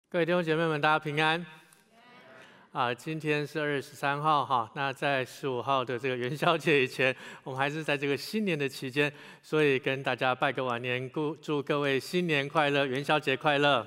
各位弟兄姐妹们，大家平安。今天是2月13号哈，那在15号的这个元宵节以前，我们还是在这个新年的期间，所以跟大家拜个晚年，祝各位新年快乐，元宵节快乐。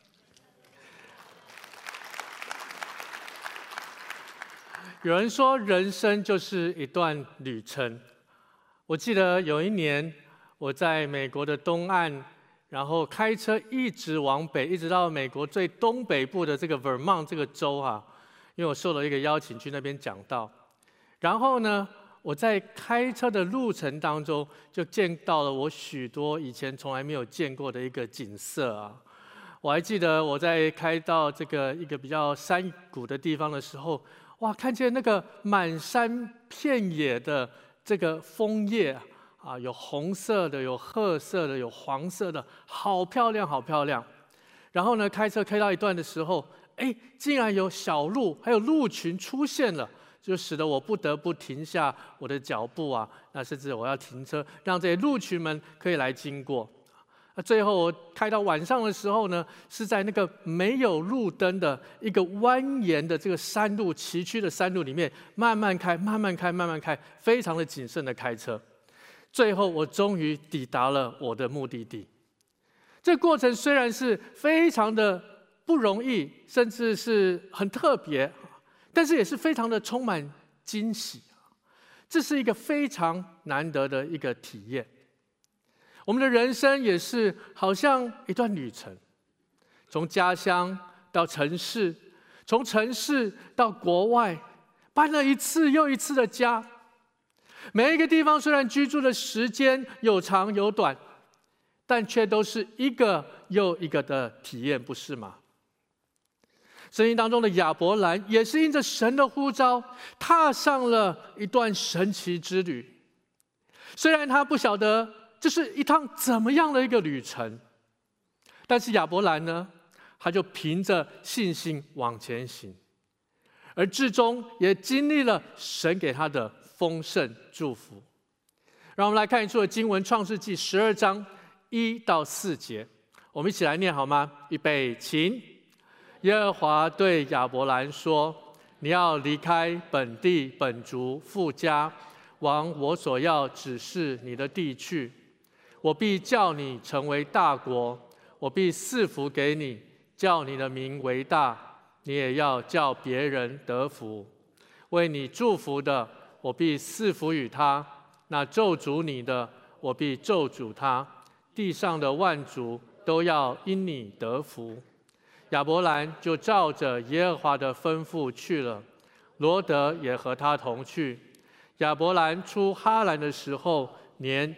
有人说，人生就是一段旅程。我记得有一年，我在美国的东岸。然后开车一直往北，一直到美国最东北部的这个 Vermont 这个州因为我受了一个邀请去那边讲道。然后呢，我在开车的路程当中，就见到了我许多以前从来没有见过的一个景色我还记得我在开到这个一个比较山谷的地方的时候，哇，看见那个满山遍野的这个枫叶有红色的，有褐色的，有黄色的，好漂亮，好漂亮。然后呢，开车开到一段的时候，竟然有小鹿，还有鹿群出现了，就使得我不得不停下我的脚步那甚至我要停车，让这些鹿群们可以来经过。最后我开到晚上的时候呢，是在那个没有路灯的一个蜿蜒的这个山路，崎岖的山路里面，慢慢开，慢慢开，慢慢开，非常的谨慎的开车。最后，我终于抵达了我的目的地。这个过程虽然是非常的不容易，甚至是很特别，但是也是非常的充满惊喜。这是一个非常难得的一个体验。我们的人生也是好像一段旅程，从家乡到城市，从城市到国外，搬了一次又一次的家。每一个地方虽然居住的时间有长有短，但却都是一个又一个的体验，不是吗？圣经当中的亚伯兰也是因着神的呼召，踏上了一段神奇之旅。虽然他不晓得这是一趟怎么样的一个旅程，但是亚伯兰呢，他就凭着信心往前行，而至终也经历了神给他的丰盛祝福。让我们来看一处的经文，创世纪12章1到4节，我们一起来念好吗？预备，请。耶和华对亚伯兰说：你要离开本地本族父家，往我所要指示你的地去。我必叫你成为大国，我必赐福给你，叫你的名为大，你也要叫别人得福。为你祝福的，我必赐福与他；那咒诅你的，我必咒诅他。地上的万族都要因你得福。亚伯兰就照着耶和华的吩咐去了，罗得也和他同去。亚伯兰出哈兰的时候，年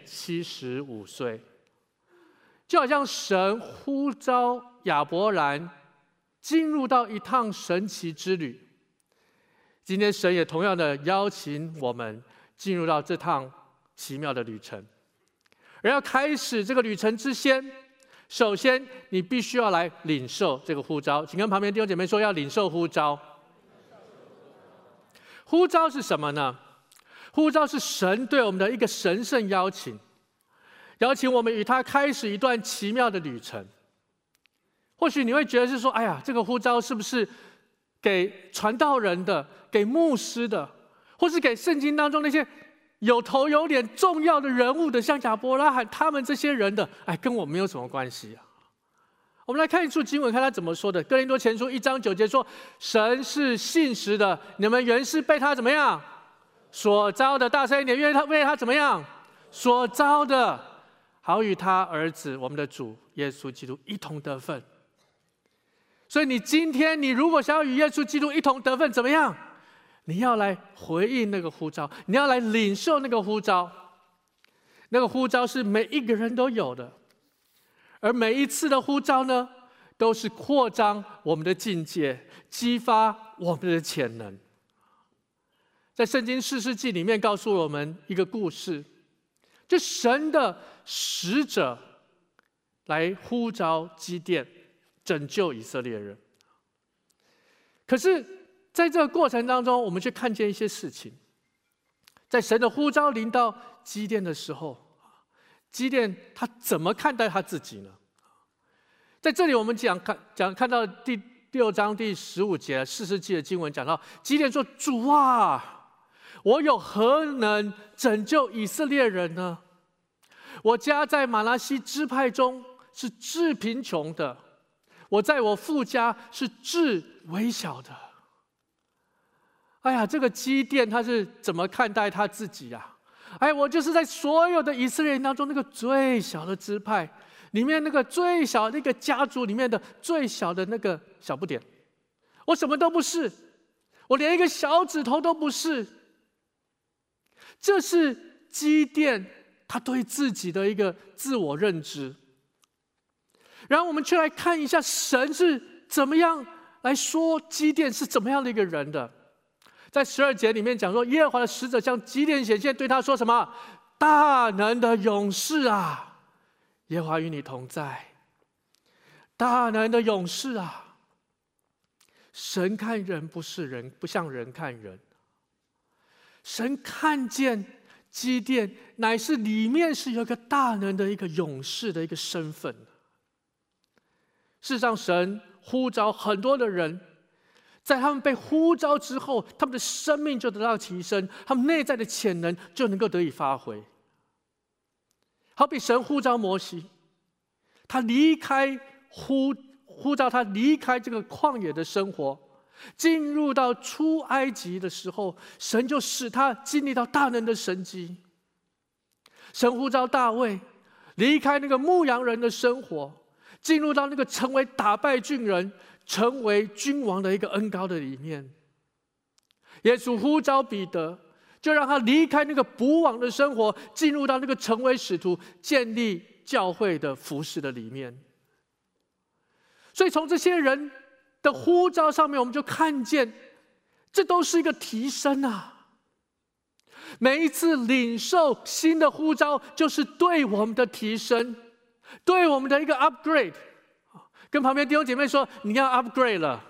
75岁。就好像神呼召亚伯兰进入到一趟神奇之旅。今天神也同样的邀请我们进入到这趟奇妙的旅程。而要开始这个旅程之前，首先你必须要来领受这个呼召。请跟旁边弟兄姐妹说，要领受呼召。呼召是什么呢？呼召是神对我们的一个神圣邀请，邀请我们与他开始一段奇妙的旅程。或许你会觉得是说，哎呀，这个呼召是不是给传道人的，给牧师的，或是给圣经当中那些有头有脸重要的人物的，像亚伯拉罕他们这些人的，跟我没有什么关系我们来看一处经文，看他怎么说的。哥林多前书1章9节说：神是信实的，你们原是被他怎么样所招的。大声一点，为他怎么样所招的，好与他儿子我们的主耶稣基督一同得分。所以你今天你如果想要与耶稣基督一同得分，怎么样？你要来回应那个呼召，你要来领受那个呼召。那个呼召是每一个人都有的，而每一次的呼召呢，都是扩张我们的境界，激发我们的潜能。在圣经士师记里面告诉我们一个故事，就神的使者来呼召基甸，拯救以色列人。可是在这个过程当中，我们却看见一些事情。在神的呼召临到基甸的时候，基甸他怎么看待他自己呢？ 在这里我们看到第6章第15节士师记的经文，讲到基甸说：“主啊，我有何能拯救以色列人呢？我家在玛拿西支派中是至贫穷的，我在我父家是至微小的。”哎呀，这个基甸他是怎么看待他自己啊？哎，我就是在所有的以色列人当中那个最小的支派里面，那个最小的一个家族里面的最小的那个小不点，我什么都不是，我连一个小指头都不是。这是基甸他对自己的一个自我认知。然后我们却来看一下神是怎么样来说基甸是怎么样的一个人的。在12节里面讲说，耶和华的使者向基甸显现，对他说什么？大能的勇士啊，耶和华与你同在。大能的勇士啊，神看人不是人，不像人看人。神看见基甸乃是里面是有一个大能的一个勇士的一个身份。事实上，神呼召很多的人，在他们被呼召之后，他们的生命就得到提升，他们内在的潜能就能够得以发挥。好比神呼召摩西，他离开呼召他离开这个旷野的生活，进入到出埃及的时候，神就使他经历到大能的神迹。神呼召大卫离开那个牧羊人的生活，进入到那个成为打败巨人、成为君王的一个恩膏的里面。耶稣呼召彼得，就让他离开那个捕网的生活，进入到那个成为使徒、建立教会的服事的里面。所以从这些人的呼召上面，我们就看见，这都是一个提升啊！每一次领受新的呼召，就是对我们的提升，对我们的一个 upgrade。跟旁边弟兄姐妹说，你要 upgrade 了，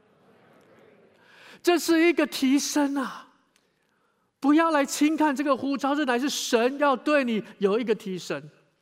这是一个提升啊！不要来轻看这个呼召，这乃是神要对你有一个提升。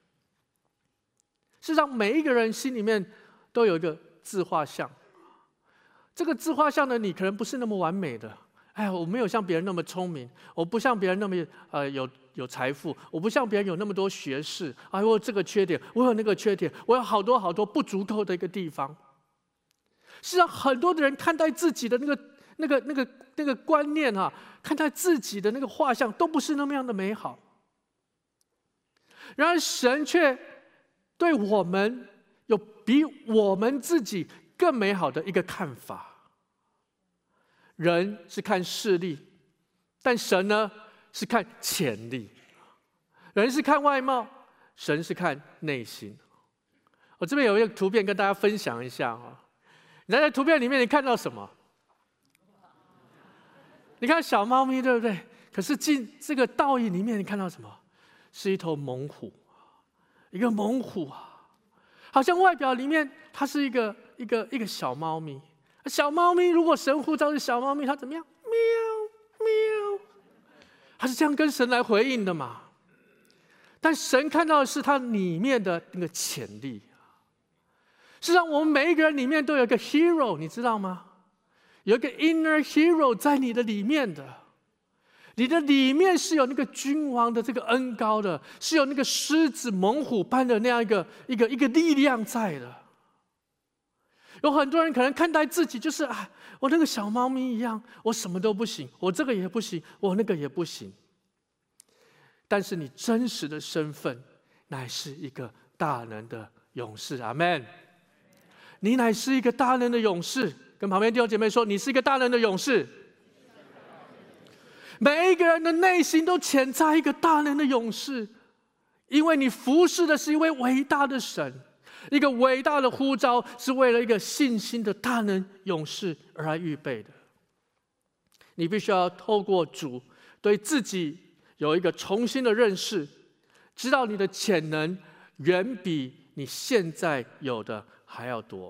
事实上，每一个人心里面都有一个自画像，这个自画像的你可能不是那么完美的。哎呀，我没有像别人那么聪明，我不像别人那么有财富，我不像别人有那么多学识。哎，我有这个缺点，我有那个缺点，我有好多好多不足够的一个地方。事实上，很多的人看待自己的那个观念啊，看待自己的那个画像，都不是那么样的美好。然而，神却对我们有比我们自己更美好的一个看法。人是看视力，但神呢是看潜力。人是看外貌，神是看内心。我这边有一个图片跟大家分享一下啊。你在图片里面你看到什么？你看小猫咪，对不对？可是进这个倒影里面，你看到什么？是一头猛虎，一个猛虎啊，好像外表里面它是一个小猫咪。小猫咪如果神呼召是小猫咪，它怎么样？喵喵，它是这样跟神来回应的嘛？但神看到的是它里面的那个潜力。事实上，我们每一个人里面都有一个 hero， 你知道吗？有一个 inner hero 在你的里面的，你的里面是有那个君王的这个恩膏的，是有那个狮子猛虎般的那样一个力量在的。有很多人可能看待自己就是我那个小猫咪一样，我什么都不行，我这个也不行，我那个也不行。但是你真实的身份乃是一个大能的勇士，阿们。你乃是一个大能的勇士，跟旁边弟兄姐妹说，你是一个大能的勇士。每一个人的内心都潜在一个大能的勇士，因为你服侍的是一位伟大的神。一个伟大的呼召是为了一个信心的大能勇士而来预备的。你必须要透过主对自己有一个重新的认识，知道你的潜能远比你现在有的还要多。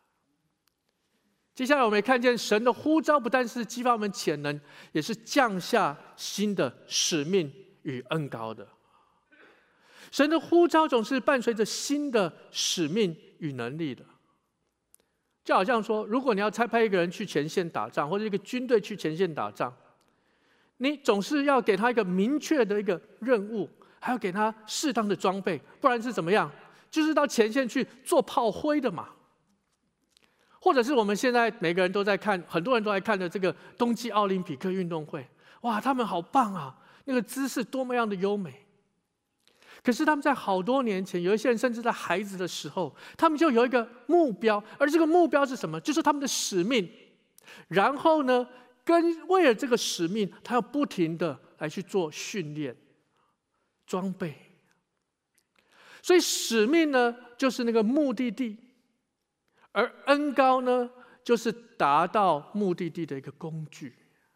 接下来我们也看见神的呼召不但是激发我们潜能，也是降下新的使命与恩膏的。 神的呼召总是伴随着新的使命与能力的。就好像说，如果你要差派一个人去前线打仗，或者一个军队去前线打仗，你总是要给他一个明确的一个任务，还要给他适当的装备，不然是怎么样？就是到前线去做炮灰的嘛。或者是我们现在每个人都在看，很多人都在看的这个冬季奥林匹克运动会，哇，他们好棒啊！那个姿势多么样的优美。可是他们在好多年前，有一些人甚至在孩子的时候，他们就有一个目标，而这个目标是什么？就是他们的使命。然后呢，为了这个使命，他要不停的来去做训练、装备。所以使命呢，就是那个目的地，而恩膏呢，就是达到目的地的一个工具。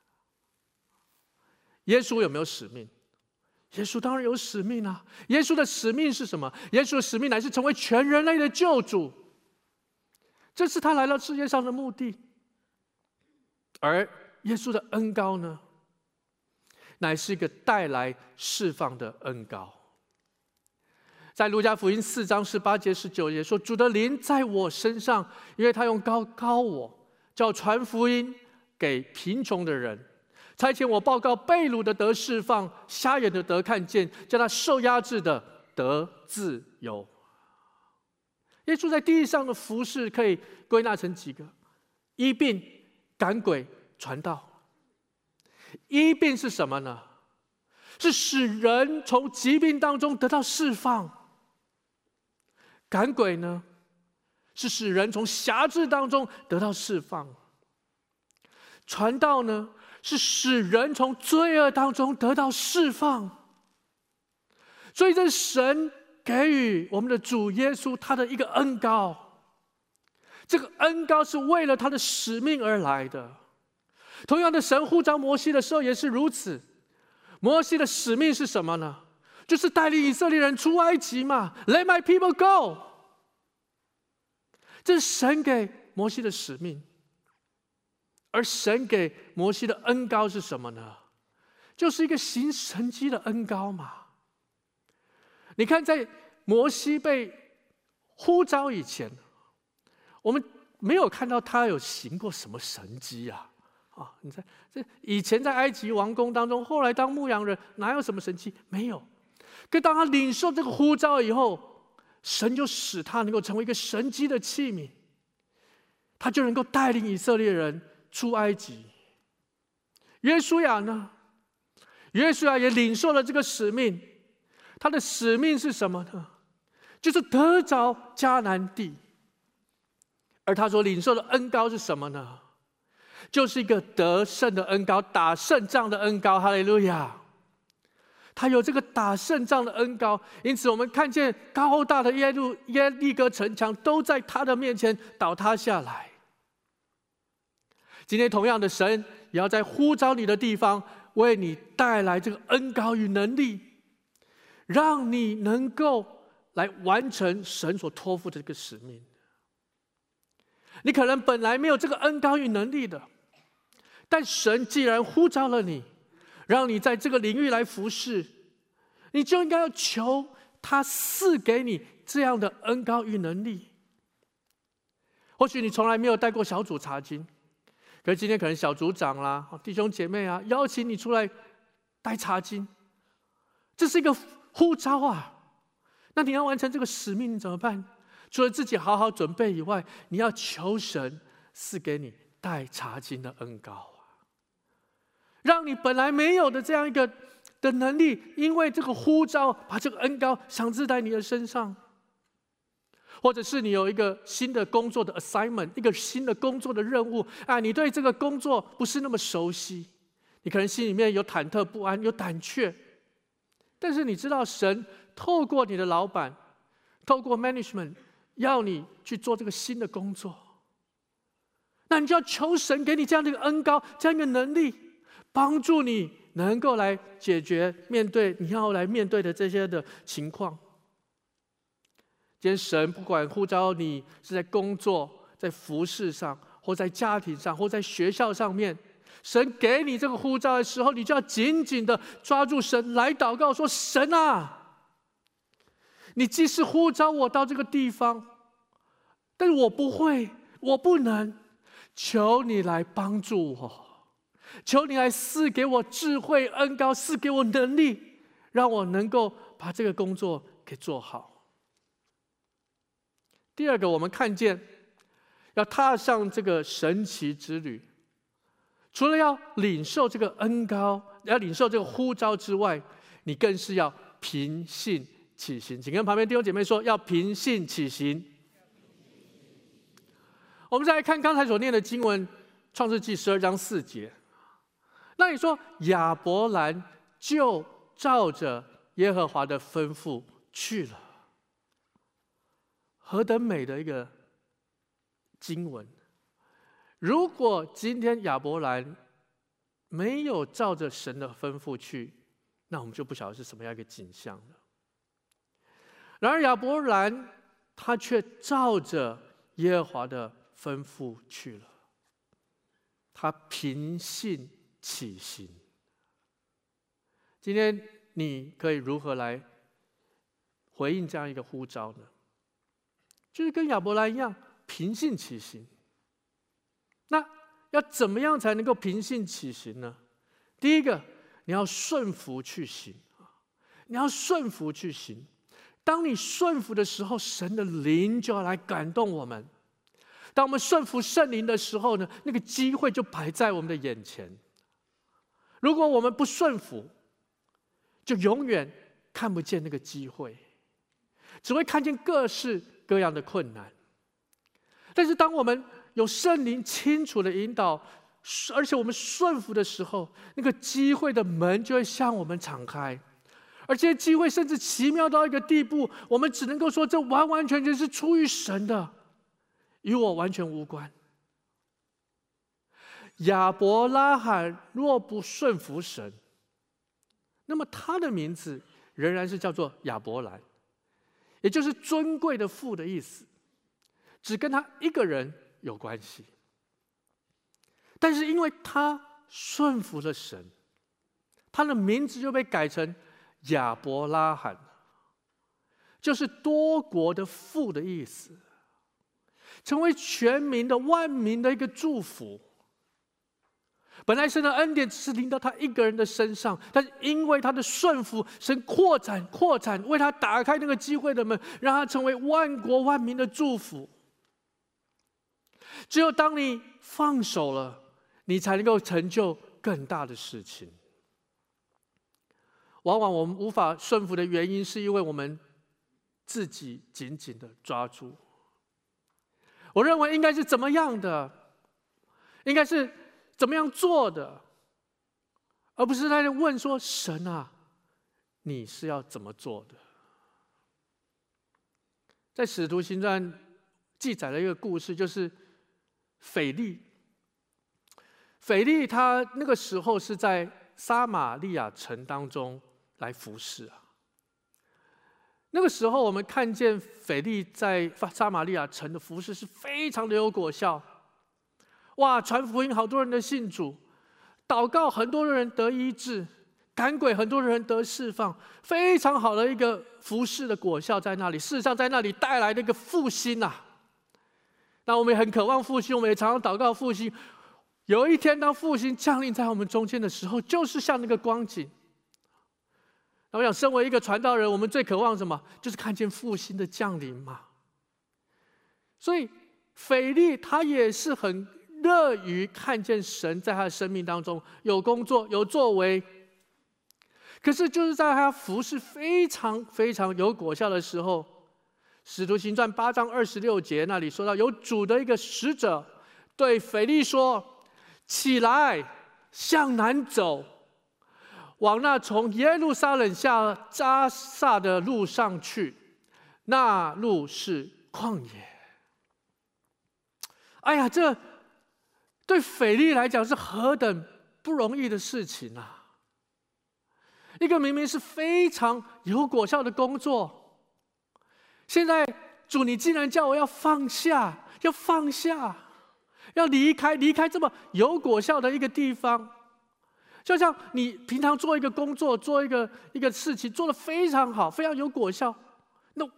耶稣有没有使命？耶稣当然有使命啊！耶稣的使命是什么？耶稣的使命乃是成为全人类的救主，这是他来到世界上的目的。而耶稣的恩膏呢，乃是一个带来释放的恩膏。在路加福音4章18节19节说：“主的灵在我身上，因为他用膏膏我，叫传福音给贫穷的人。差遣我报告被掳的得释放，瞎眼的得看见，叫他受压制的得自由。”耶稣在地上的服事可以归纳成几个：医病、赶鬼、传道。医病是什么呢？是使人从疾病当中得到释放。赶鬼呢，是使人从辖制当中得到释放。传道呢，是使人从罪恶当中得到释放。所以这是神给予我们的主耶稣他的一个恩膏，这个恩膏是为了他的使命而来的。同样的，神呼召摩西的时候也是如此。摩西的使命是什么呢？就是带领以色列人出埃及嘛 ，Let my people go。这是神给摩西的使命。而神给摩西的恩膏是什么呢？就是一个行神迹的恩膏嘛。你看，在摩西被呼召以前，我们没有看到他有行过什么神迹啊！你在这以前在埃及王宫当中，后来当牧羊人，哪有什么神迹？没有。可当他领受这个呼召以后，神就使他能够成为一个神迹的器皿，他就能够带领以色列人出埃及。约书亚呢？约书亚也领受了这个使命。他的使命是什么呢？就是得着迦南地。而他所领受的恩膏是什么呢？就是一个得胜的恩膏，打胜仗的恩膏。哈利路亚！他有这个打胜仗的恩膏，因此我们看见高大的耶利哥城墙都在他的面前倒塌下来。今天同样的，神也要在呼召你的地方为你带来这个恩膏与能力，让你能够来完成神所托付的这个使命。你可能本来没有这个恩膏与能力的，但神既然呼召了你，让你在这个领域来服侍，你就应该要求他赐给你这样的恩膏与能力。或许你从来没有带过小组查经，可是今天可能小组长啦、弟兄姐妹啊，邀请你出来带查经，这是一个呼召啊。那你要完成这个使命，你怎么办？除了自己好好准备以外，你要求神赐给你带查经的恩膏啊，让你本来没有的这样一个的能力，因为这个呼召，把这个恩膏赏赐在你的身上。或者是你有一个新的工作的 assignment， 一个新的工作的任务啊，你对这个工作不是那么熟悉，你可能心里面有忐忑不安，有胆怯。但是你知道，神透过你的老板，透过 management， 要你去做这个新的工作，那你就要求神给你这样的一个恩膏，这样一个能力，帮助你能够来解决面对你要来面对的这些的情况。今天神不管呼召你是在工作、在服事上，或在家庭上，或在学校上面，神给你这个呼召的时候，你就要紧紧的抓住神来祷告，说：神啊， 你即使呼召我到这个地方，但是我不会，我不能，求你来帮助我，求你来赐给我智慧恩膏，赐给我能力，让我能够把这个工作给做好。第二个，我们看见要踏上这个神奇之旅，除了要领受这个恩膏，要领受这个呼召之外，你更是要凭信起行。请跟旁边弟兄姐妹说，要凭信起行。我们再来看刚才所念的经文，创世纪12章4节。那你说亚伯兰就照着耶和华的吩咐去了，何等美的一个经文！如果今天亚伯兰没有照着神的吩咐去，那我们就不晓得是什么样一个景象了。然而亚伯兰他却照着耶和华的吩咐去了，他凭信起行。今天你可以如何来回应这样一个呼召呢？就是跟亚伯兰一样，凭信起行。那要怎么样才能够凭信起行呢？第一个，你要顺服去行，你要顺服去行。当你顺服的时候，神的灵就要来感动我们。当我们顺服圣灵的时候呢，那个机会就摆在我们的眼前。如果我们不顺服，就永远看不见那个机会，只会看见各式各样的困难。但是当我们有圣灵清楚的引导，而且我们顺服的时候，那个机会的门就会向我们敞开，而这些机会甚至奇妙到一个地步，我们只能够说这完完全全是出于神的，与我完全无关。亚伯拉罕若不顺服神，那么他的名字仍然是叫做亚伯兰，也就是尊贵的父的意思，只跟他一个人有关系。但是因为他顺服了神，他的名字就被改成亚伯拉罕，就是多国的父的意思，成为全民的万民的一个祝福。本来神的恩典只是临到他一个人的身上，但是因为他的顺服，神扩展，为他打开那个机会的门，让他成为万国万民的祝福。只有当你放手了，你才能够成就更大的事情。往往我们无法顺服的原因，是因为我们自己紧紧的抓住。我认为应该是怎么样的，应该是怎么样做的，而不是在那问说：“神啊，你是要怎么做的？”在《使徒行传》记载了一个故事，就是腓利。腓利他那个时候是在撒玛利亚城当中来服侍啊。那个时候我们看见腓利在撒玛利亚城的服侍是非常的有果效。哇，传福音好多人的信主，祷告很多人得医治，赶鬼很多人得释放，非常好的一个服侍的果效在那里。事实上在那里带来的一个复兴啊。那我们也很渴望复兴，我们也常常祷告复兴。有一天当复兴降临在我们中间的时候，就是像那个光景。那我想身为一个传道人，我们最渴望什么？就是看见复兴的降临嘛。所以腓利他也是很乐于看见神在他的生命当中有工作有作为。可是就是在他服事非常非常有果效的时候，使徒行传8章26节那里说到，有主的一个使者对腓利说：“起来，向南走，往那从耶路撒冷下迦萨的路上去，那路是旷野。”哎呀，这对腓利来讲是何等不容易的事情啊！一个明明是非常有果效的工作，现在主你竟然叫我要放下，要离开这么有果效的一个地方。就像你平常做一个工作，做一个事情做得非常好，非常有果效，那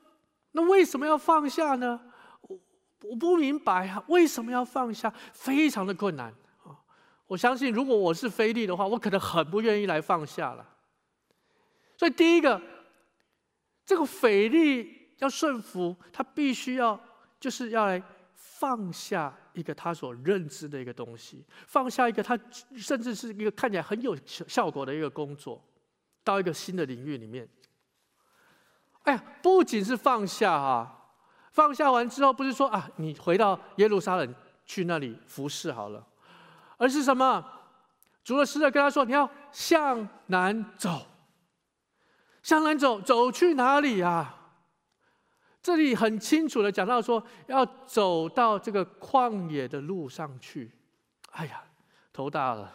那为什么要放下呢？我不明白啊，为什么要放下？非常的困难啊！我相信，如果我是腓利的话，我可能很不愿意来放下了。所以，第一个，这个腓利要顺服，他必须就是要来放下一个他所认知的一个东西，放下一个他甚至是一个看起来很有效果的一个工作，到一个新的领域里面。哎呀，不仅是放下啊。放下完之后，不是说啊，你回到耶路撒冷去那里服侍好了，而是什么？主的使者跟他说：“你要向南走，向南走，走去哪里啊？”这里很清楚的讲到说，要走到这个旷野的路上去。哎呀，头大了！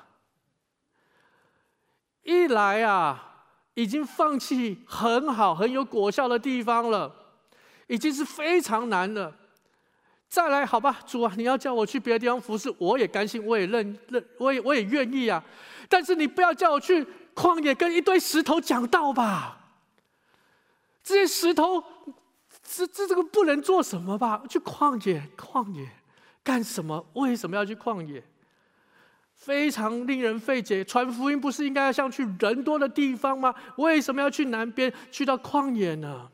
一来啊，已经放弃很好、很有果效的地方了。已经是非常难了，再来好吧，主啊，你要叫我去别的地方服侍，我也甘心，我也愿意啊。但是你不要叫我去旷野跟一堆石头讲道吧？这些石头，这个不能做什么吧？去旷野干什么？为什么要去旷野？非常令人费解。传福音不是应该要像去人多的地方吗？为什么要去南边，去到旷野呢？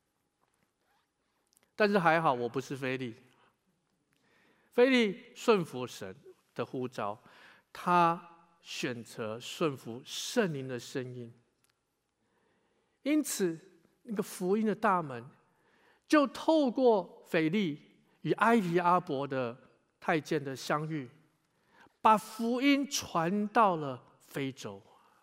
但是还好，我不是腓利。腓利顺服神的呼召，他选择顺服圣灵的声音，因此那个福音的大门就透过腓利与埃提阿伯的太监的相遇，把福音传到了非洲。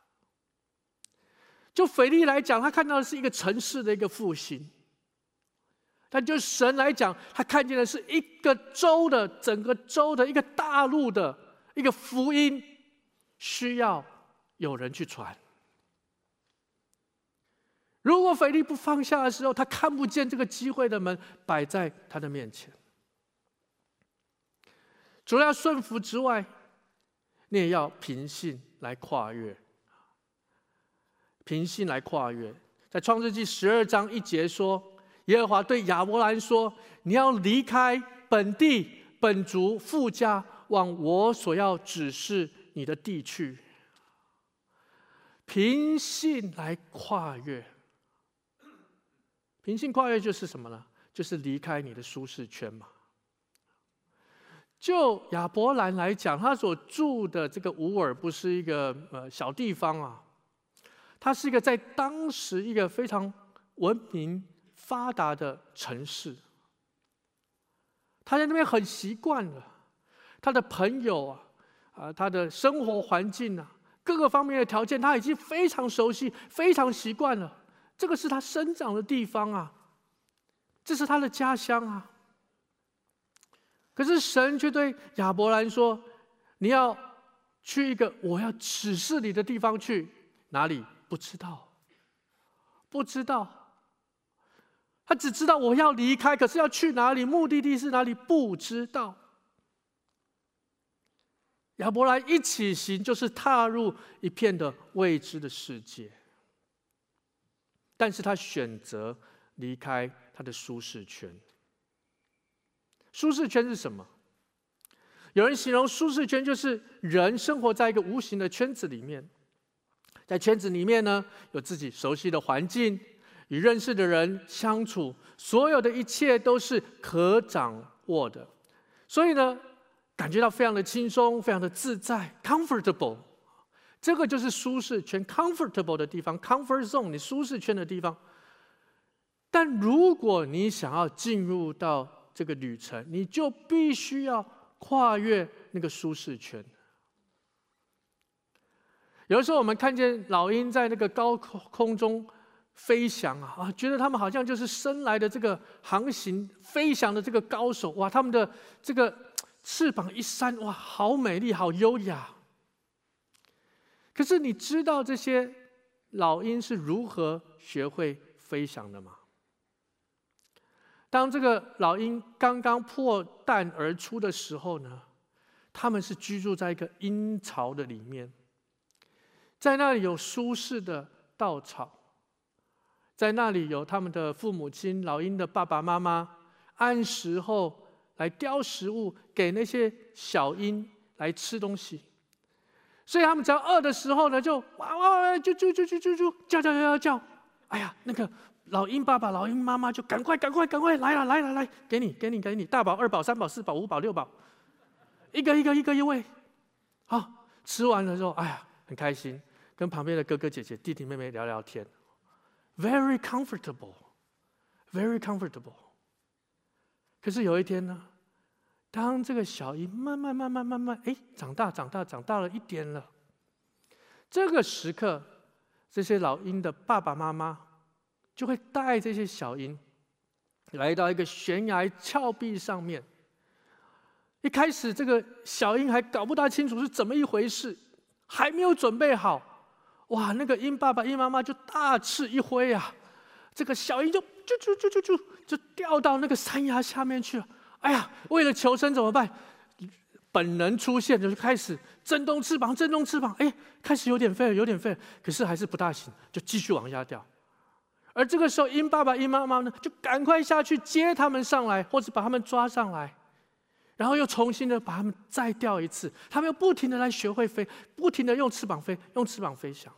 就腓利来讲，他看到的是一个城市的一个复兴。但就神来讲，他看见的是一个州的整个州的一个大陆的一个福音，需要有人去传。如果腓利不放下的时候，他看不见这个机会的门摆在他的面前。除了要顺服之外，你也要凭信来跨越。凭信来跨越，在创世纪12章1节说，耶和华对亚伯兰说：“你要离开本地、本族、父家，往我所要指示你的地去。”凭信来跨越，凭信跨越就是什么呢？就是离开你的舒适圈嘛。就亚伯兰来讲，他所住的这个乌尔不是一个小地方啊，它是一个在当时一个非常文明发达的城市，他在那边很习惯了，他的朋友他的生活环境各个方面的条件，他已经非常熟悉、非常习惯了。这个是他生长的地方这是他的家乡可是神却对亚伯兰说：“你要去一个我要指示你的地方去，哪里？不知道，不知道。”他只知道我要离开，可是要去哪里，目的地是哪里，不知道。亚伯兰一起行，就是踏入一片的未知的世界。但是他选择离开他的舒适圈。舒适圈是什么？有人形容舒适圈就是人生活在一个无形的圈子里面，在圈子里面呢，有自己熟悉的环境，与认识的人相处，所有的一切都是可掌握的，所以呢，感觉到非常的轻松，非常的自在 ，comfortable。这个就是舒适圈 ，comfortable 的地方 ，comfort zone， 你舒适圈的地方。但如果你想要进入到这个旅程，你就必须要跨越那个舒适圈。有的时候我们看见老鹰在那个高空中飞翔觉得他们好像就是生来的这个航行飞翔的这个高手哇，他们的这个翅膀一扇哇，好美丽，好优雅。可是你知道这些老鹰是如何学会飞翔的吗？当这个老鹰刚刚破蛋而出的时候呢，他们是居住在一个鹰巢的里面，在那里有舒适的稻草， 在那里有他们的父母亲、老鹰的爸爸妈妈，按时候来叼食物给那些小鹰来吃东西。所以他们只要饿的时候呢，就哇哇哇，就叫，哎呀，那个老鹰爸爸、老鹰妈妈就赶快来，给你，大宝、二宝、三宝、四宝、五宝、六宝，一个一喂。好，吃完了之后，哎呀，很开心，跟旁边的哥哥姐姐、弟弟妹妹聊聊天 ，very comfortable。可是有一天呢，当这个小鹰慢慢，长大了一点了，这个时刻，这些老鹰的爸爸妈妈就会带这些小鹰来到一个悬崖峭壁上面。一开始，这个小鹰还搞不大清楚是怎么一回事，还没有准备好。哇，那个鹰爸爸、鹰妈妈就大翅一挥啊，这个小鹰就掉到那个山崖下面去了。哎呀，为了求生怎么办？本能出现，就是开始震动翅膀，哎，开始有点废了，可是还是不大行，就继续往下掉。而这个时候，鹰爸爸、鹰妈妈呢，就赶快下去接他们上来，或者把他们抓上来。然后又重新的把他们再掉一次，他们又不停的来学会飞，不停的用翅膀飞翔，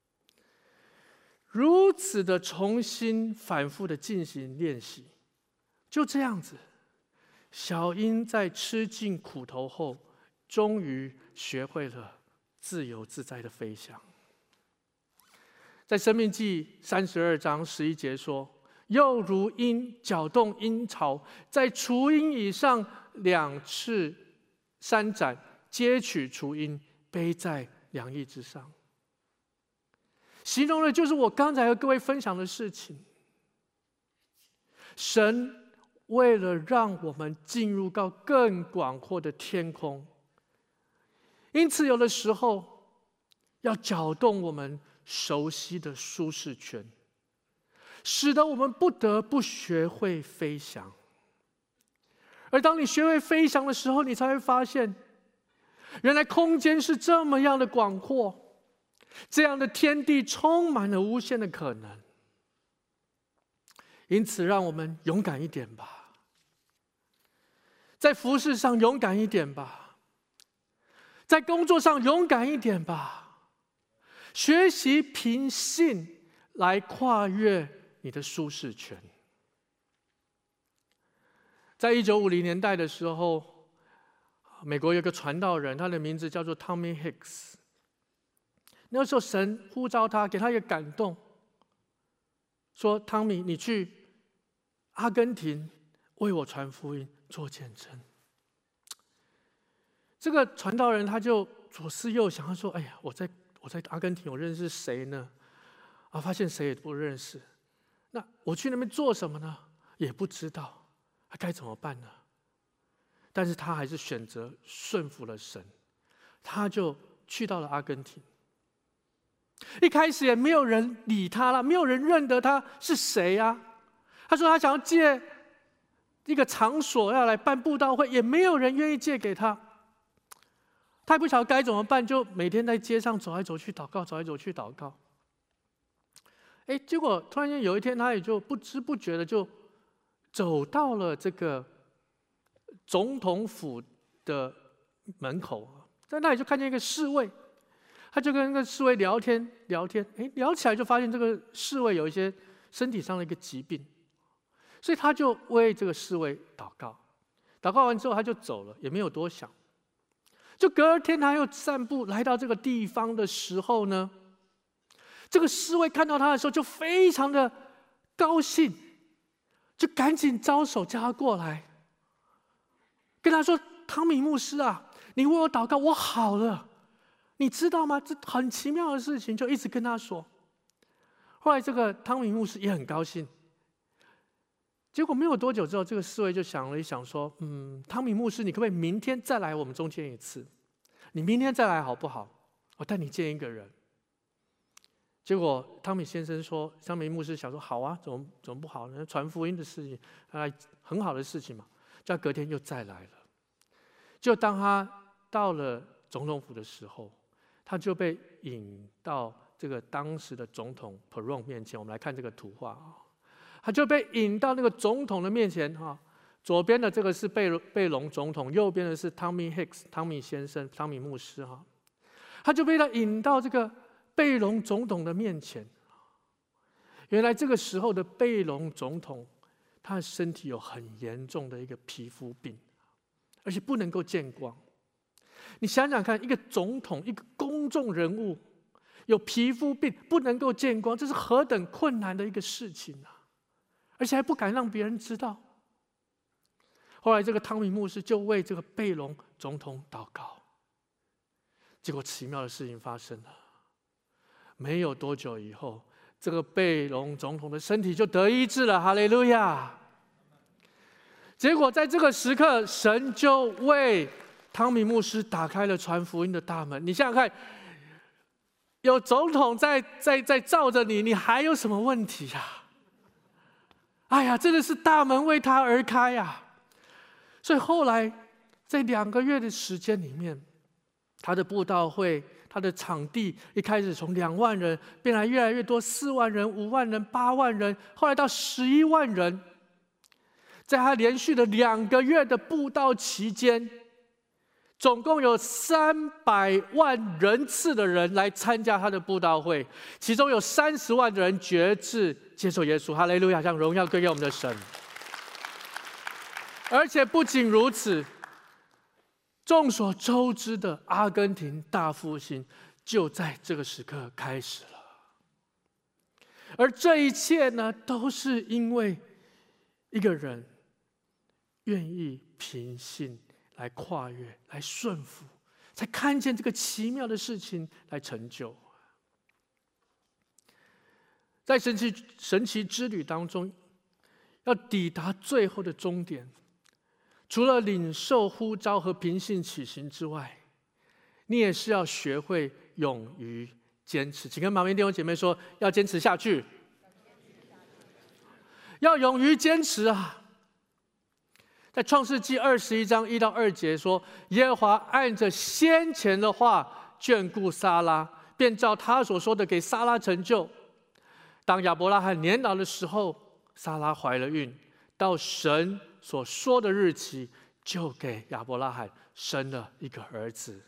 如此的重新反复的进行练习。就这样子，小鹰在吃尽苦头后，终于学会了自由自在的飞翔。在申命记32章11节说，又如鹰搅动鹰巢，在雏鹰以上2翅3展，接取雏鹰，背在两翼之上。形容的就是我刚才和各位分享的事情。神为了让我们进入到更广阔的天空，因此有的时候要搅动我们熟悉的舒适圈，使得我们不得不学会飞翔。而当你学会飞翔的时候，你才会发现，原来空间是这么样的广阔，这样的天地充满了无限的可能。因此，让我们勇敢一点吧，在服事上勇敢一点吧，在工作上勇敢一点吧，学习凭信来跨越你的舒适圈。在1950年代的时候，美国有个传道人，他的名字叫做 Tommy Hicks。那时候神呼召他，给他一个感动，说：“汤米，你去阿根廷为我传福音，做见证。”这个传道人他就左思右想，他说：“哎呀，我在阿根廷，我认识谁呢？啊，发现谁也不认识。那我去那边做什么呢？也不知道。该怎么办呢？”但是他还是选择顺服了神，他就去到了阿根廷。一开始也没有人理他了，没有人认得他是谁啊。他说他想要借一个场所要来办布道会，也没有人愿意借给他。他也不晓得该怎么办，就每天在街上走来走去祷告，结果突然间有一天，他也就不知不觉的就走到了这个总统府的门口，在那里就看见一个侍卫，他就跟那个侍卫聊天，聊起来就发现这个侍卫有一些身体上的一个疾病，所以他就为这个侍卫祷告。祷告完之后他就走了，也没有多想。就隔天他又散步来到这个地方的时候呢，这个侍卫看到他的时候就非常的高兴，就赶紧招手叫他过来，跟他说：“汤米牧师啊，你为我祷告，我好了，你知道吗？这很奇妙的事情。”就一直跟他说。后来这个汤米牧师也很高兴。结果没有多久之后，这个侍卫就想了一想说：“汤米牧师，你可不可以明天再来我们中间一次？你明天再来好不好？我带你见一个人。”结果汤米先生说，汤米牧师想说：“好啊，怎么不好呢？传福音的事情，很好的事情嘛。”就隔天又再来了。就当他到了总统府的时候，他就被引到这个当时的总统 Perón 面前。我们来看这个图画啊，他就被引到那个总统的面前哈。左边的这个是贝隆总统，右边的是 Tommy Hicks 汤米先生、汤米牧师哈。他就被他引到这个贝隆总统的面前。原来这个时候的贝隆总统，他的身体有很严重的一个皮肤病，而且不能够见光。你想想看，一个总统，一个公众人物，有皮肤病，不能够见光，这是何等困难的一个事情啊！而且还不敢让别人知道。后来这个汤米牧师就为这个贝隆总统祷告，结果奇妙的事情发生了。没有多久以后，这个贝隆总统的身体就得医治了，哈利路亚！结果在这个时刻，神就为汤米牧师打开了传福音的大门。你想想看，有总统在罩着你，你还有什么问题呀？哎呀，真的是大门为他而开呀！所以后来在2个月的时间里面，他的布道会，他的场地一开始从2万人变来越来越多，4万人、5万人、8万人，后来到11万人。在他连续的2个月的布道期间，总共有300万人次的人来参加他的布道会，其中有30万的人决志接受耶稣。哈利路亚！将荣耀归给我们的神。而且不仅如此，众所周知的阿根廷大复兴就在这个时刻开始了。而这一切呢，都是因为一个人愿意凭信来跨越，来顺服，才看见这个奇妙的事情来成就。在神奇之旅当中，要抵达最后的终点，除了领受呼召和凭信起行之外，你也是要学会勇于坚持。请跟旁边弟兄姐妹说，要坚持下去，要勇于坚持啊！在创世纪21章1到2节说，耶和华按着先前的话眷顾撒拉，便照他所说的给撒拉成就。当亚伯拉罕年老的时候，撒拉怀了孕，到神所说的日期，就给亚伯拉罕生了一个儿子。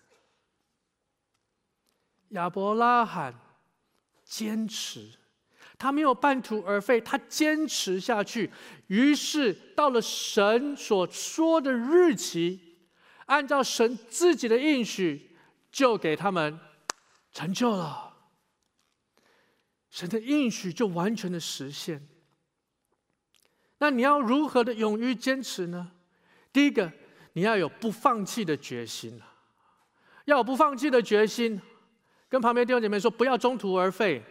亚伯拉罕坚持，他没有半途而废，他坚持下去。于是到了神所说的日期，按照神自己的应许，就给他们成就了。神的应许就完全的实现。那你要如何的勇于坚持呢？第一个，你要有不放弃的决心，要有不放弃的决心。跟旁边弟兄姐妹说，不要中途而废。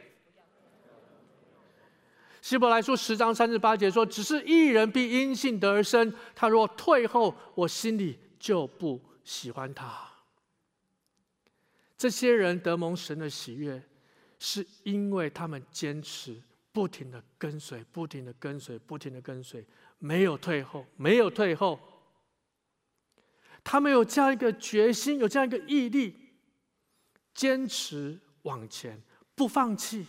希伯来书10章38节说，只是义人必因信得而生，他若退后，我心里就不喜欢他。这些人得蒙神的喜悦，是因为他们坚持，不停的跟随，不停的跟随，不停的跟随，没有退后，没有退后。他们有这样一个决心，有这样一个毅力，坚持往前，不放弃。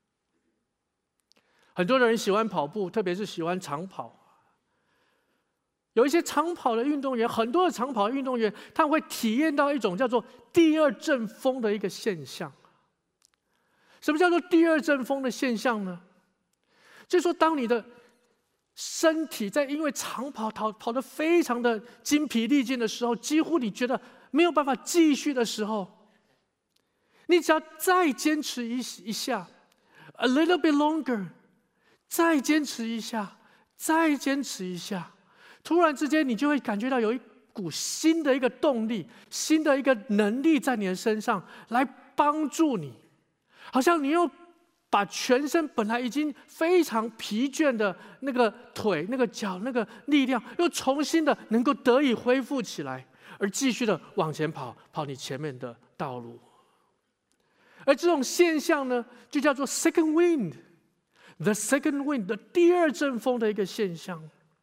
很多人喜欢跑步，特别是喜欢长跑。有一些长跑的运动员，很多的长跑运动员，他们会体验到一种叫做第二阵风的一个现象。什么叫做第二阵风的现象呢？就是说，当你的身体在因为长跑跑得非常的精疲力尽的时候，几乎你觉得没有办法继续的时候，你只要再坚持一下 ，a little bit longer， 再坚持一下，再坚持一下，突然之间你就会感觉到有一股新的一个动力，新的一个能力在你的身上来帮助你，好像你又把全身本来已经非常疲倦的那个腿、那个脚、那个力量，又重新的能够得以恢复起来，而继续的往前跑你前面的道路。而这种现象呢，就叫做 second wind，the second wind 的第二阵风的一个现象。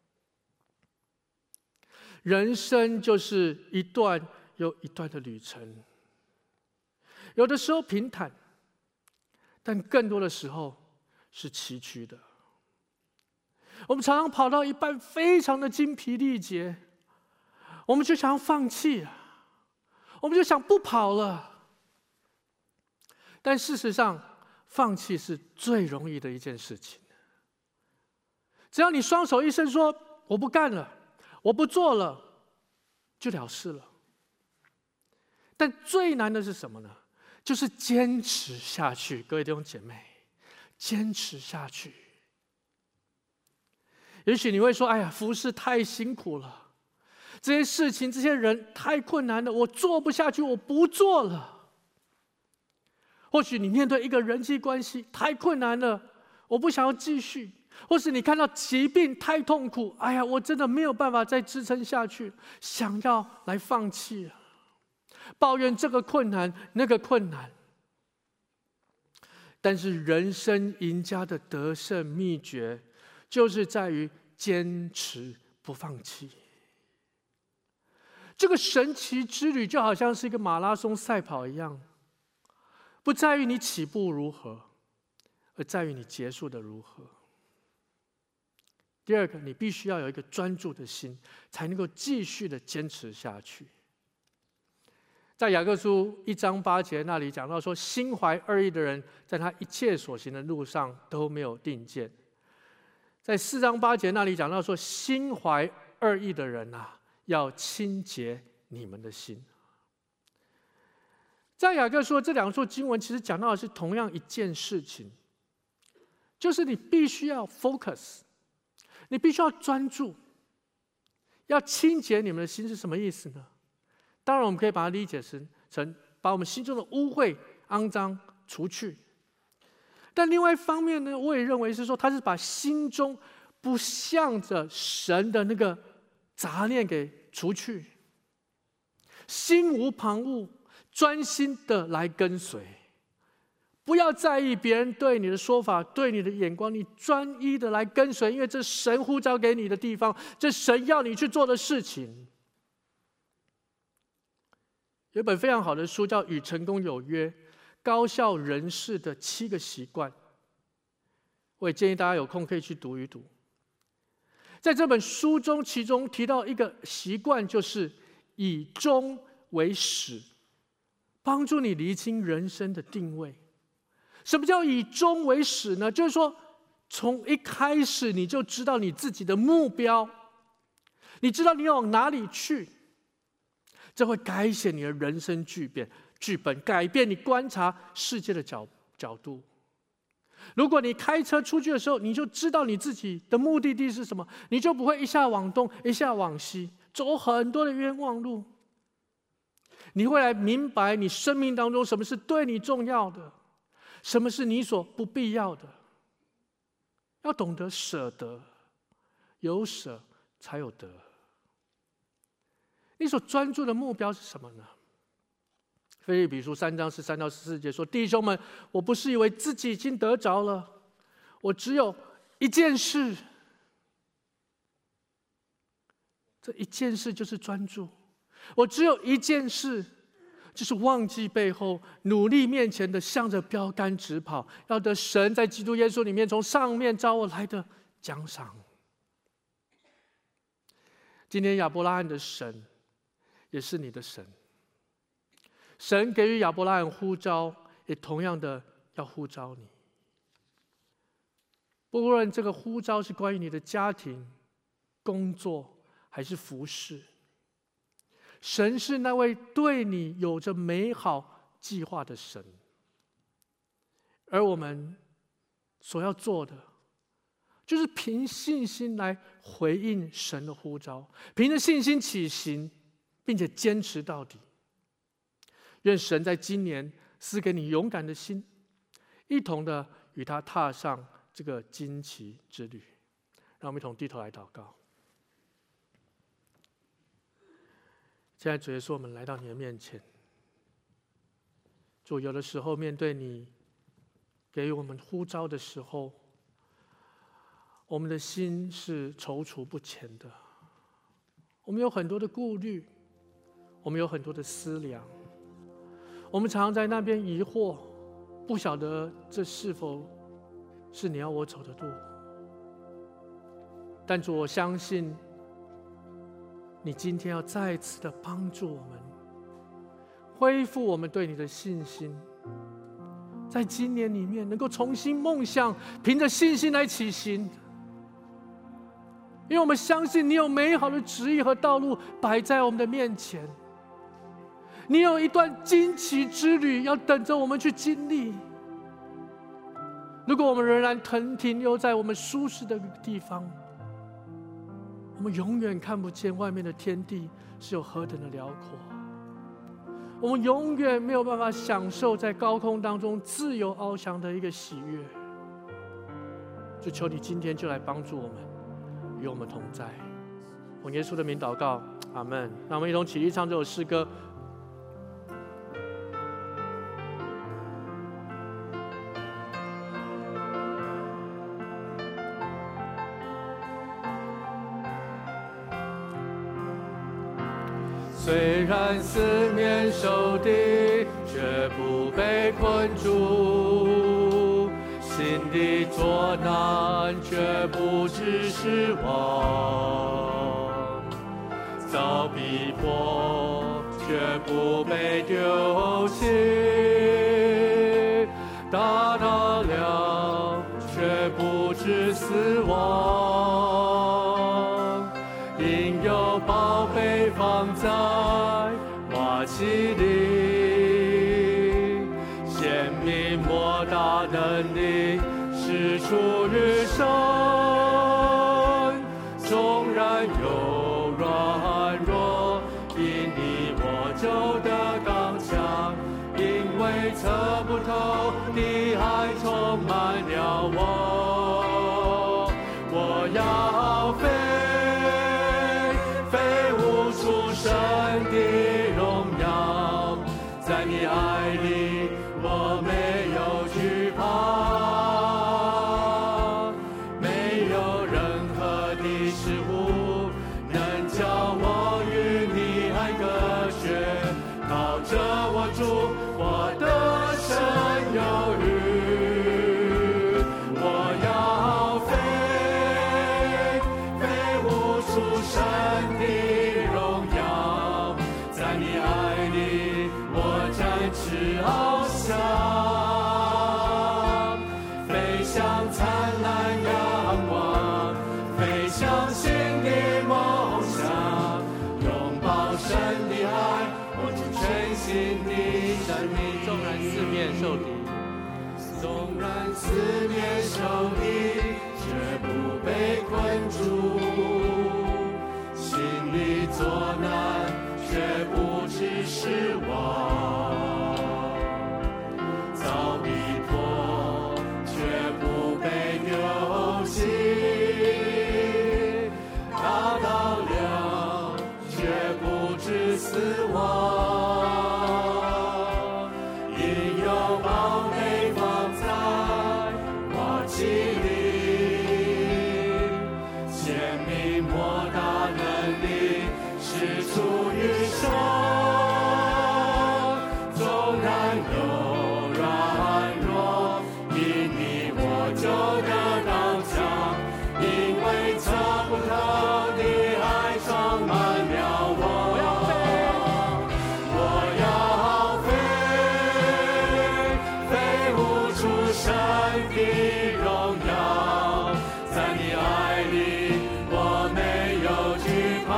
人生就是一段又一段的旅程，有的时候平坦， 但更多的时候是崎岖的。我们常常跑到一半，非常的精疲力竭，我们就想要放弃，我们就想不跑了。但事实上，放弃是最容易的一件事情。只要你双手一伸说我不干了，我不做了，就了事了。但最难的是什么呢？就是坚持下去。各位弟兄姐妹，坚持下去。也许你会说，哎呀，服事太辛苦了，这些事情这些人太困难了，我做不下去，我不做了。或许你面对一个人际关系太困难了，我不想要继续。或是你看到疾病太痛苦，哎呀，我真的没有办法再支撑下去，想要来放弃，抱怨这个困难那个困难。但是人生赢家的得胜秘诀，就是在于坚持不放弃。这个神奇之旅就好像是一个马拉松赛跑一样，不在于你起步如何，而在于你结束的如何。第二个，你必须要有一个专注的心，才能够继续的坚持下去。在雅各书1章8节那里讲到说，心怀二意的人，在他一切所行的路上都没有定见。在4章8节那里讲到说，心怀二意的人啊，要清洁你们的心。在雅各书这两处经文，其实讲到的是同样一件事情，就是你必须要 focus。你必须要专注，要清洁你们的心是什么意思呢？当然，我们可以把它理解成把我们心中的污秽、肮脏除去。但另外一方面呢，我也认为是说，他是把心中不向着神的那个杂念给除去，心无旁骛，专心的来跟随。不要在意别人对你的说法，对你的眼光，你专一的来跟随，因为这神呼召给你的地方，这神要你去做的事情。有一本非常好的书叫《与成功有约：高效人士的7个习惯》，我也建议大家有空可以去读一读。在这本书中，其中提到一个习惯，就是以终为始，帮助你厘清人生的定位。什么叫以终为始呢？就是说，从一开始你就知道你自己的目标，你知道你要往哪里去，这会改写你的人生剧本，改变你观察世界的角度。如果你开车出去的时候，你就知道你自己的目的地是什么，你就不会一下往东，一下往西，走很多的冤枉路。你会来明白你生命当中什么是对你重要的，什么是你所不必要的。要懂得舍得，有舍才有得。你所专注的目标是什么呢？腓立比书3章13到14节说：弟兄们，我不是以为自己已经得着了，我只有一件事，这一件事就是专注。我只有一件事，就是忘记背后，努力面前的，向着标杆直跑，要得神在基督耶稣里面从上面召我来的奖赏。今天亚伯拉罕的神也是你的神，神给予亚伯拉罕呼召，也同样的要呼召你。不论这个呼召是关于你的家庭、工作还是服事，神是那位对你有着美好计划的神，而我们所要做的，就是凭信心来回应神的呼召，凭着信心起行，并且坚持到底。愿神在今年赐给你勇敢的心，一同的与他踏上这个旌旗之旅。让我们一同低头来祷告。现在主耶稣，我们来到你的面前。主，有的时候面对你给予我们呼召的时候，我们的心是踌躇不前的，我们有很多的顾虑，我们有很多的思量，我们常常在那边疑惑， 不晓得这是否是你要我走的路，但主，我相信你今天要再次的帮助我们，恢复我们对你的信心，在今年里面能够重新梦想，凭着信心来起行。因为我们相信你有美好的旨意和道路摆在我们的面前，你有一段惊奇之旅要等着我们去经历。如果我们仍然停留在我们舒适的地方，我们永远看不见外面的天地是有何等的辽阔，我们永远没有办法享受在高空当中自由翱翔的一个喜悦。就求你今天就来帮助我们，与我们同在。奉耶稣的名祷告，阿们。让我们一同起立唱这首诗歌。虽然四面受敌，却不被困住；心里作难，却不致失望；遭逼迫，却不被丢弃；打倒了，却不致死亡。应有宝贝放在瓦器里，显明莫大能力是出于神。纵然有软弱，因你我就得刚强，因为测不透的爱充满了我。我要飞，神的荣耀，在你爱里我没有惧怕，没有任何的事物能叫我与你爱隔绝。靠着我主，我的神有余。我要飞，飞无出神的是翱翔，飞向灿烂阳光，飞向新的梦想，拥抱神的爱，活出全新的生命。纵然四面受敌，纵然四面受敌，却不被困住；心里作难，却不致失望。遭逼迫，却不被丢弃；打倒了，却不致死亡。应有宝贝放在瓦器里，显明莫大能力是出于神。纵然有就得刚强，因为测不透的爱充满了我。我要飞，飞无出神的荣耀，在你爱里我没有惧怕，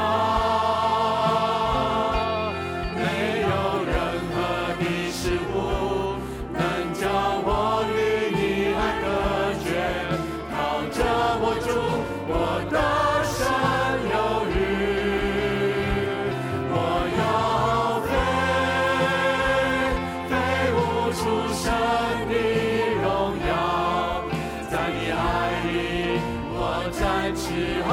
没有任何的事物能叫我与你爱隔绝。靠着我主，我的神有余。我要飞，飞无出神的荣耀，在你爱里我展翅翱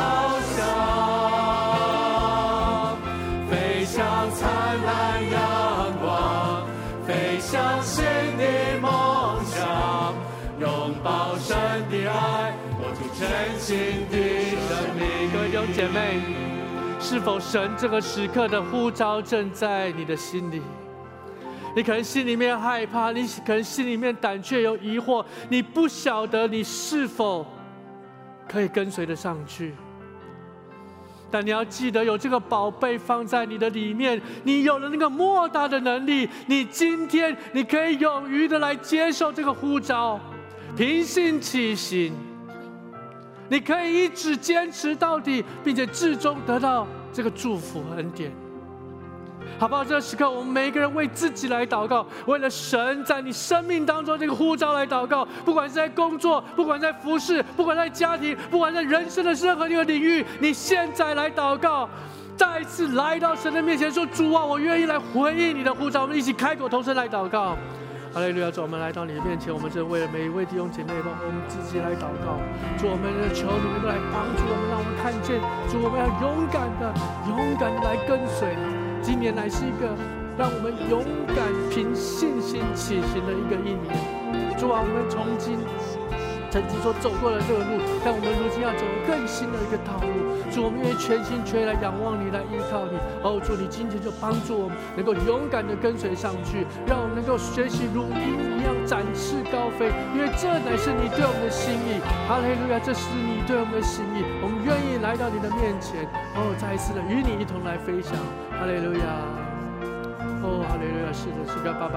翔，飞向灿烂阳光，飞向新的梦想，拥抱神的爱，活出全新的生命。各位弟兄姐妹，是否神这个时刻的呼召正在你的心里？ 你可能心里面害怕，你可能心里面胆怯有疑惑，你不晓得你是否可以跟随得上去。但你要记得，有这个宝贝放在你的里面，你有了那个莫大的能力，你今天你可以勇于的来接受这个呼召，平心起行，你可以一直坚持到底，并且至终得到这个祝福和恩典。好不好？这个时刻，我们每一个人为自己来祷告，为了神在你生命当中这个呼召来祷告。不管是在工作，不管在服事，不管在家庭，不管在人生的任何一个领域，你现在来祷告，再一次来到神的面前，说：“主啊，我愿意来回应你的呼召。”我们一起开口同声来祷告。哈利路亚！主，我们来到你的面前，我们真的为了每一位弟兄姐妹，包括我们自己来祷告。主，我们求你能够来帮助我们，让我们看见，主，我们要勇敢的来跟随你。今年乃是一个让我们勇敢凭信心起行的一个一年。主啊，我们曾经所走过的这个路，但我们如今要走更新的一个道路。主，我们愿意全心全意来仰望你，来依靠你。主，你今天就帮助我们能够勇敢的跟随上去，让我们能够学习如鹰一样展翅高飞，因为这乃是你对我们的心意。哈利路亚，这是你对我们的心意，我们愿意来到你的面前，再一次的与你一同来分享。哈利路亚，哈利路亚，是的，是的，爸。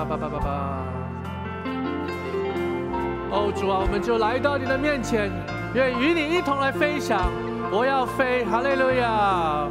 主啊，我们就来到你的面前，愿与你一同来飞翔。我要飞，哈利路亚。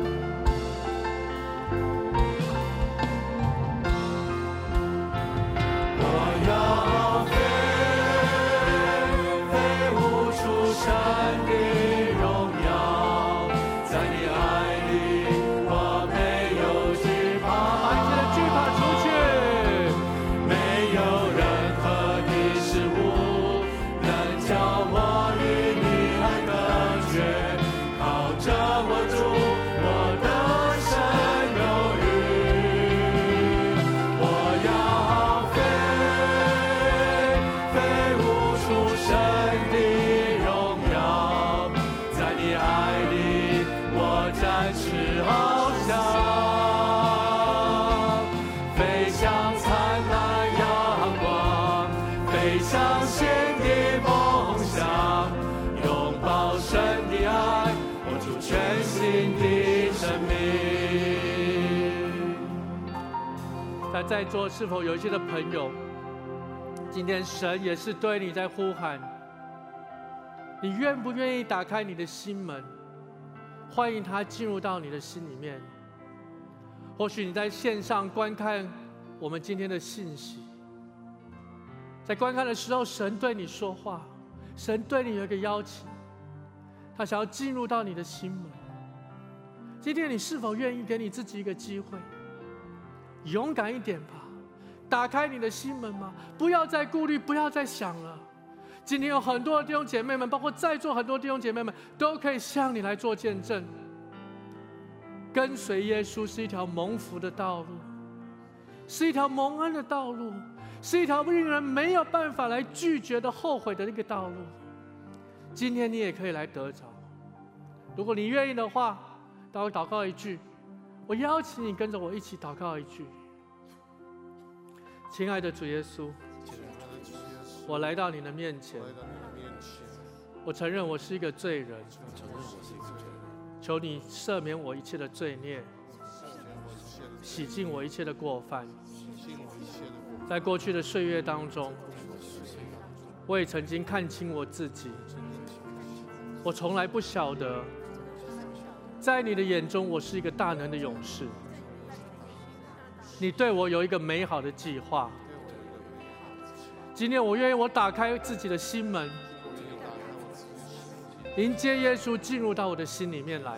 在座是否有一些的朋友，今天神也是对你在呼喊，你愿不愿意打开你的心门，欢迎他进入到你的心里面？或许你在线上观看我们今天的信息，在观看的时候，神对你说话，神对你有一个邀请，他想要进入到你的心门。今天你是否愿意给你自己一个机会？勇敢一点吧，打开你的心门吧，不要再顾虑，不要再想了。今天有很多的弟兄姐妹们，包括在座很多弟兄姐妹们，都可以向你来做见证。跟随耶稣是一条蒙福的道路，是一条蒙恩的道路，是一条令人没有办法来拒绝的后悔的一个道路。今天你也可以来得着。如果你愿意的话，待会祷告一句，我邀请你跟着我一起祷告一句。亲爱的主耶稣，我来到你的面前，我承认我是一个罪人，求你赦免我一切的罪孽，洗净我一切的过犯。在过去的岁月当中，我也曾经看清我自己，我从来不晓得，在你的眼中我是一个大能的勇士，你对我有一个美好的计划。今天我愿意我打开自己的心门，迎接耶稣进入到我的心里面来，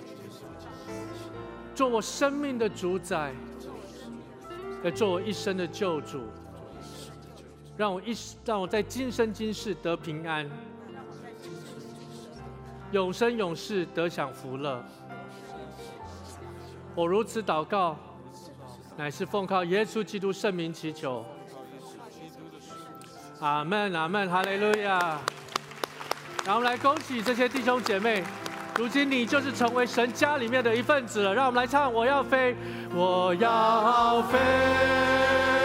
做我生命的主宰，也做我一生的救主，让我在今生今世得平安，永生永世得享福乐。我如此祷告，乃是奉靠耶稣基督圣名祈求。阿们，阿们，哈利路亚！让我们来恭喜这些弟兄姐妹，如今你就是成为神家里面的一份子了。让我们来唱《我要飞，我要飞》。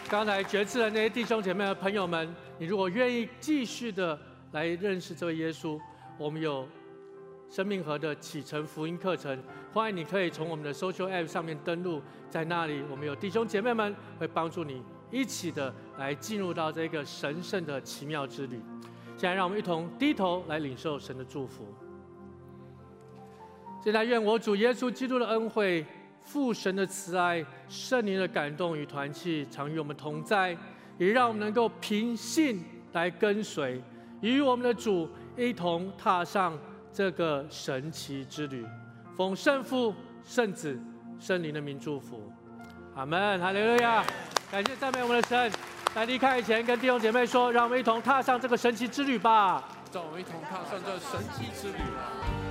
刚才决志的那些弟兄姐妹和朋友们，你如果愿意继续的来认识这位耶稣，我们有生命河的启程福音课程，欢迎你可以从我们的 social app 上面登录，在那里我们有弟兄姐妹们会帮助你一起的来进入到这个神圣的奇妙之旅。现在让我们一同低头来领受神的祝福。现在愿我主耶稣基督的恩惠、父神的慈爱、圣灵的感动与团契常与我们同在，也让我们能够凭信来跟随，与我们的主一同踏上这个神奇之旅。奉圣父、圣子、圣灵的名祝福，阿们，哈利路亚！感谢赞美我们的神。在离开以前，跟弟兄姐妹说，让我们一同踏上这个神奇之旅吧。 让我们一同踏上这神奇之旅。